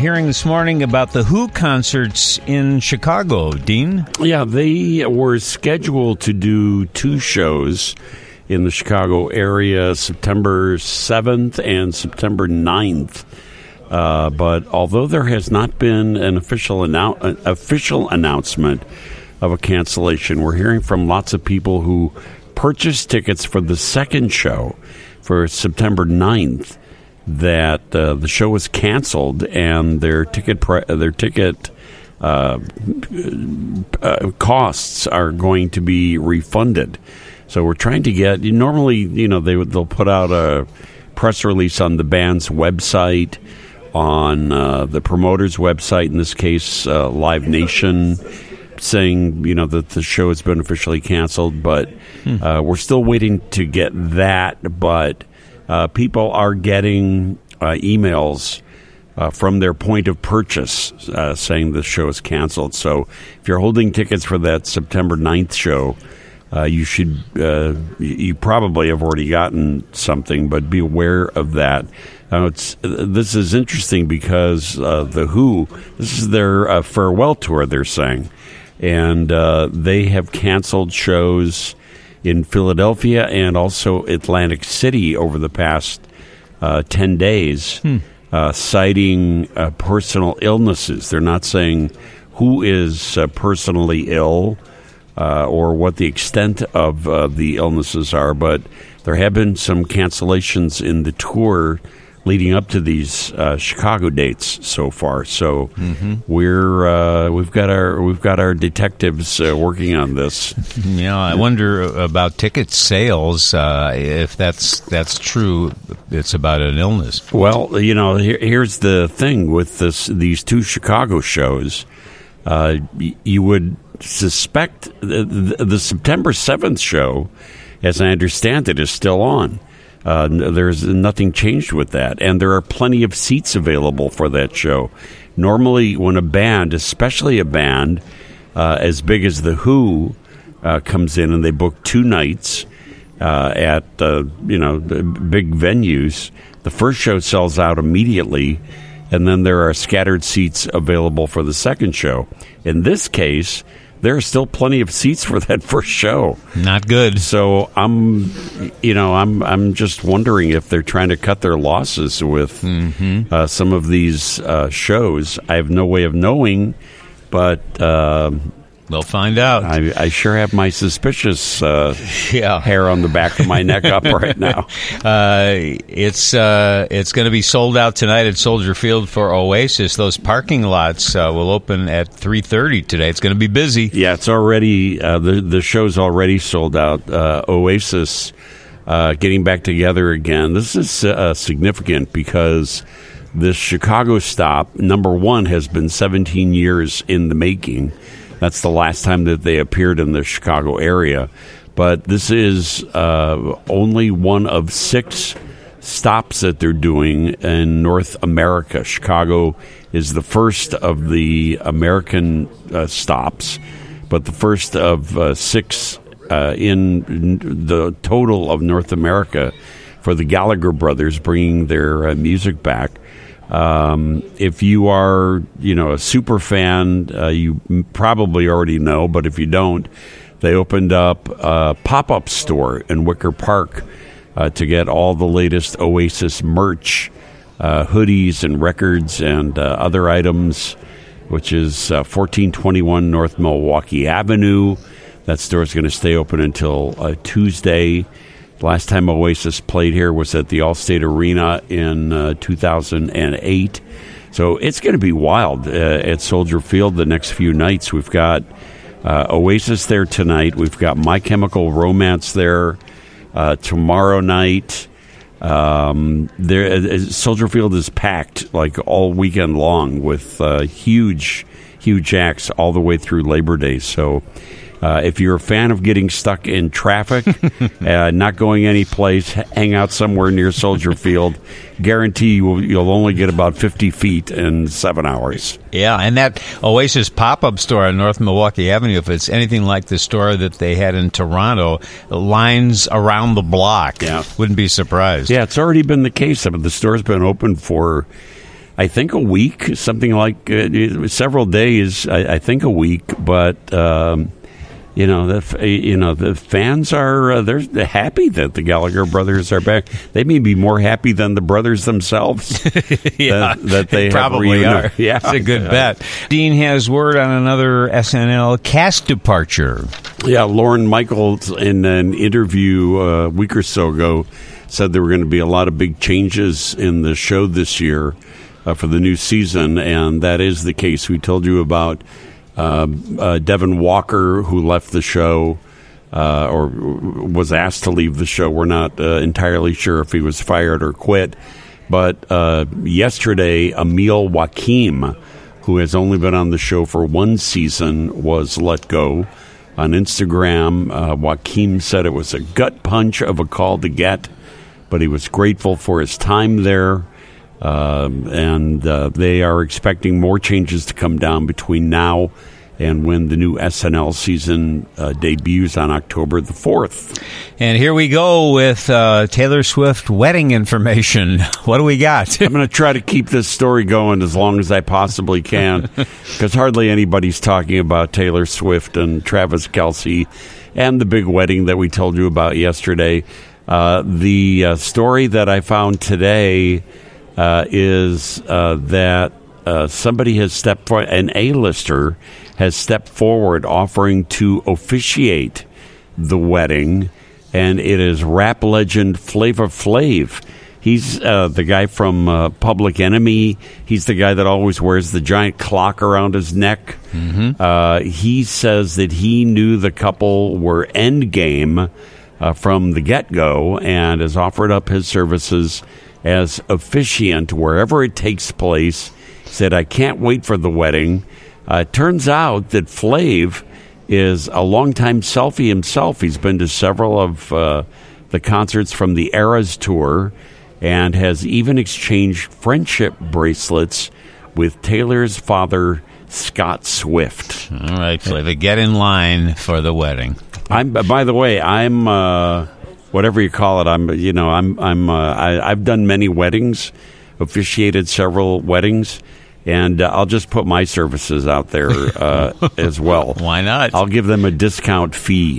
hearing this morning about the Who concerts in Chicago, Dean. Yeah, they were scheduled to do 2 shows in the Chicago area, September 7th and September 9th. But although there has not been an official announcement of a cancellation, we're hearing from lots of people who purchased tickets for the second show for September 9th that the show was canceled and their ticket costs are going to be refunded. So we're trying to get. Normally, they'll put out a press release on the band's website, on the promoter's website. In this case, Live Nation, saying that the show has been officially canceled. But we're still waiting to get that. But people are getting emails from their point of purchase saying the show is canceled. So if you're holding tickets for that September 9th show, you probably have already gotten something, but be aware of that. Now, this is interesting because the Who, this is their farewell tour, they're saying. And they have canceled shows in Philadelphia and also Atlantic City over the past 10 days, citing personal illnesses. They're not saying who is personally ill or what the extent of the illnesses are, but there have been some cancellations in the tour leading up to these Chicago dates so far. So we've got our detectives working on this. Yeah, I wonder about ticket sales. If that's true, it's about an illness. Well, here's the thing with these 2 Chicago shows. You would suspect the September 7th show, as I understand it, is still on. There's nothing changed with that, and there are plenty of seats available for that show. Normally, when a band, especially a band as big as the Who, comes in and they book 2 nights at the big venues, the first show sells out immediately, and then there are scattered seats available for the second show. In this case, there are still plenty of seats for that first show. Not good. So I'm just wondering if they're trying to cut their losses with some of these shows. I have no way of knowing, but we'll find out. I sure have my suspicious hair on the back of my neck up right now. It's going to be sold out tonight at Soldier Field for Oasis. Those parking lots will open at 3:30 today. It's going to be busy. Yeah, it's already the show's already sold out. Oasis getting back together again. This is significant because this Chicago stop, number 1, has been 17 years in the making. That's the last time that they appeared in the Chicago area. But this is only one of 6 stops that they're doing in North America. Chicago is the first of the American stops, but the first of 6 in the total of North America for the Gallagher brothers bringing their music back. If you are, a super fan, you probably already know, but if you don't, they opened up a pop-up store in Wicker Park to get all the latest Oasis merch, hoodies and records and other items, which is 1421 North Milwaukee Avenue. That store is going to stay open until Tuesday. Last time Oasis played here was at the Allstate Arena in 2008. So it's going to be wild at Soldier Field the next few nights. We've got Oasis there tonight. We've got My Chemical Romance there tomorrow night. Soldier Field is packed like all weekend long with huge acts all the way through Labor Day. So if you're a fan of getting stuck in traffic, not going any place, hang out somewhere near Soldier Field, guarantee you'll only get about 50 feet in 7 hours. Yeah, and that Oasis pop-up store on North Milwaukee Avenue, if it's anything like the store that they had in Toronto, lines around the block. Yeah. Wouldn't be surprised. Yeah, it's already been the case. The store's been open for I think a week, something like several days. I think a week, but the fans are they're happy that the Gallagher brothers are back. They may be more happy than the brothers themselves. that they probably are. Yeah, it's a good bet. Dean has word on another SNL cast departure. Yeah, Lorne Michaels in an interview a week or so ago said there were going to be a lot of big changes in the show this year for the new season, and that is the case. We told you about Devin Walker, who left the show or was asked to leave the show. We're not entirely sure if he was fired or quit. But yesterday, Emil Wakim, who has only been on the show for one season, was let go. On Instagram, Wakim said it was a gut punch of a call to get, but he was grateful for his time there. And they are expecting more changes to come down between now and when the new SNL season debuts on October the 4th. And here we go with Taylor Swift wedding information. What do we got? I'm going to try to keep this story going as long as I possibly can, because hardly anybody's talking about Taylor Swift and Travis Kelce and the big wedding that we told you about yesterday. The story that I found today is that somebody has stepped forward, an A-lister has stepped forward offering to officiate the wedding, and it is rap legend Flavor Flav. He's the guy from Public Enemy. He's the guy that always wears the giant clock around his neck. Mm-hmm. He says that he knew the couple were endgame from the get-go and has offered up his services as officiant wherever it takes place. He said, I can't wait for the wedding. It turns out that Flav is a longtime selfie himself. He's been to several of the concerts from the Eras Tour and has even exchanged friendship bracelets with Taylor's father, Scott Swift. All right, Flav, get in line for the wedding. By the way, I'm whatever you call it. I've done many weddings, officiated several weddings. And I'll just put my services out there as well. Why not? I'll give them a discount fee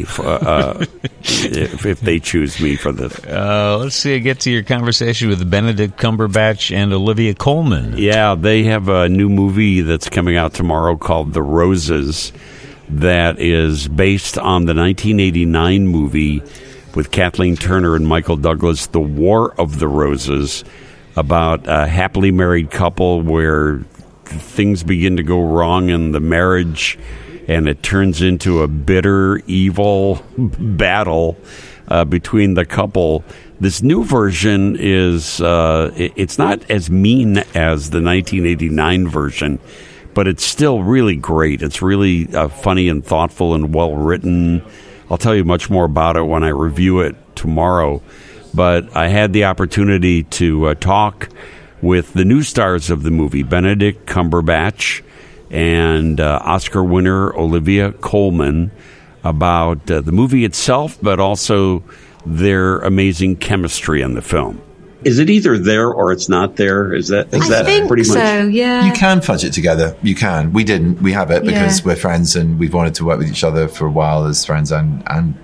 if they choose me for this. Let's see. Get to your conversation with Benedict Cumberbatch and Olivia Colman. Yeah, they have a new movie that's coming out tomorrow called The Roses that is based on the 1989 movie with Kathleen Turner and Michael Douglas, The War of the Roses, about a happily married couple where things begin to go wrong in the marriage and it turns into a bitter, evil battle between the couple. This new version is it's not as mean as the 1989 version, but it's still really great. It's really funny and thoughtful and well written. I'll tell you much more about it when I review it tomorrow. But I had the opportunity to talk with the new stars of the movie, Benedict Cumberbatch and Oscar winner Olivia Colman, about the movie itself, but also their amazing chemistry in the film. Is it either there or it's not there? Is that think pretty much? So, yeah. You can fudge it together. You can. We didn't. We have it because we're friends and we've wanted to work with each other for a while as friends and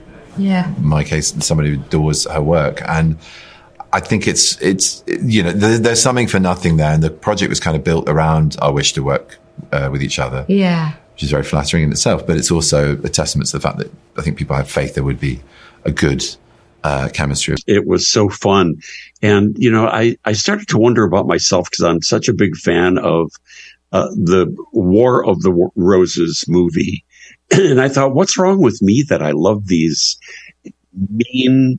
in my case, somebody who adores her work. And I think it's there's something for nothing there. And the project was kind of built around our wish to work with each other. Yeah. Which is very flattering in itself. But it's also a testament to the fact that I think people have faith there would be a good chemistry. It was so fun. And, I started to wonder about myself because I'm such a big fan of the War of the Roses movie. And I thought, what's wrong with me that I love these mean,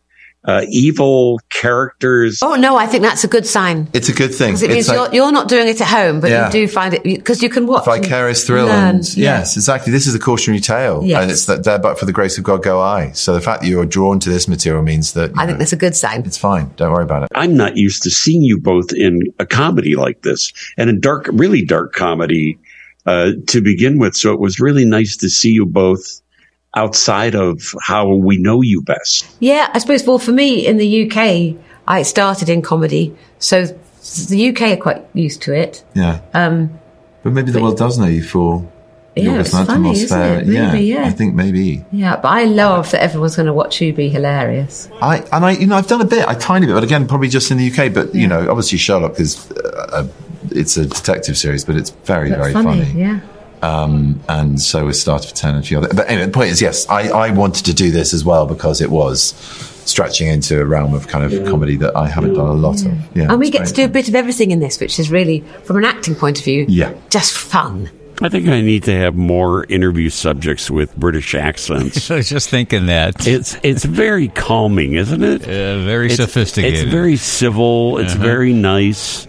evil characters? Oh, no, I think that's a good sign. It's a good thing. Because it means you're not doing it at home, but you do find it, because you can watch. Vicarious thrill. Yes, exactly. This is a cautionary tale. Yes. And it's that there, but for the grace of God go I. So the fact that you're drawn to this material means that I think that's a good sign. It's fine. Don't worry about it. I'm not used to seeing you both in a comedy like this, and in really dark comedy to begin with. So it was really nice to see you both outside of how we know you best. Yeah, I suppose, well, for me in the UK, I started in comedy. So The UK are quite used to it. Yeah. But maybe the world does know you for your it's funny, isn't it? Maybe, yeah. I think maybe. Yeah, but I love that everyone's going to watch you be hilarious. I've done a tiny bit, but again, probably just in the UK. But obviously Sherlock is it's a detective series, but it's very, very funny. Yeah. And so is Starter for 10 and a few other. But anyway, the point is, yes, I wanted to do this as well because it was stretching into a realm of kind of comedy that I haven't done a lot of. Yeah, and we get to do a bit of everything in this, which is really, from an acting point of view, just fun. I think I need to have more interview subjects with British accents. I was just thinking that. It's very calming, isn't it? Very sophisticated. It's very civil. It's very nice.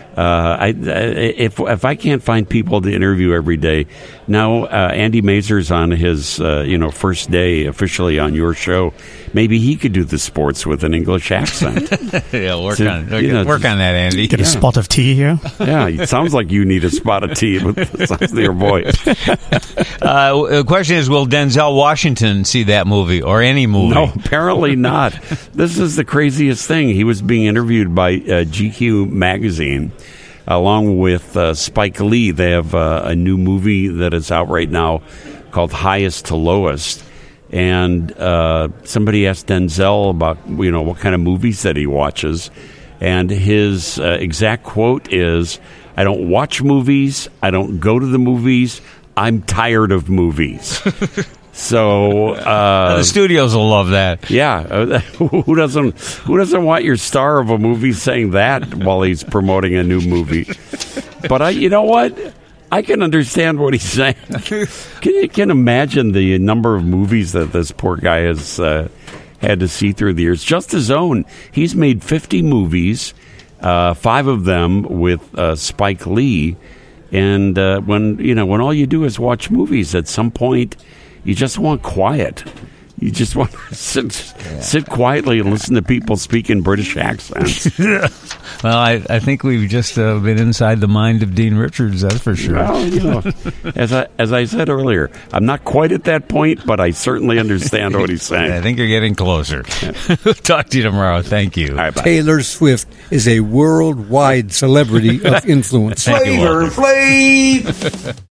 If I can't find people to interview every day, now Andy Mazur's on his first day officially on your show. Maybe he could do the sports with an English accent. Work on that, Andy. Get a spot of tea here. Yeah, it sounds like you need a spot of tea with the size of your voice. The question is, will Denzel Washington see that movie or any movie? No, apparently not. This is the craziest thing. He was being interviewed by GQ magazine along with Spike Lee. They have a new movie that is out right now called Highest to Lowest. And somebody asked Denzel about, what kind of movies that he watches. And his exact quote is, "I don't watch movies. I don't go to the movies. I'm tired of movies." So the studios will love that. Yeah, who doesn't want your star of a movie saying that while he's promoting a new movie? But you know what? I can understand what he's saying. You can imagine the number of movies that this poor guy has had to see through the years. Just his own. He's made 50 movies, 5 of them with Spike Lee. And when all you do is watch movies, at some point you just want quiet. You just want to sit quietly and listen to people speak in British accents. Well, I think we've just been inside the mind of Dean Richards, that's for sure. Well, as I said earlier, I'm not quite at that point, but I certainly understand what he's saying. I think you're getting closer. Talk to you tomorrow. Thank you. All right, bye. Taylor Swift is a worldwide celebrity of influence. Flavor Flav!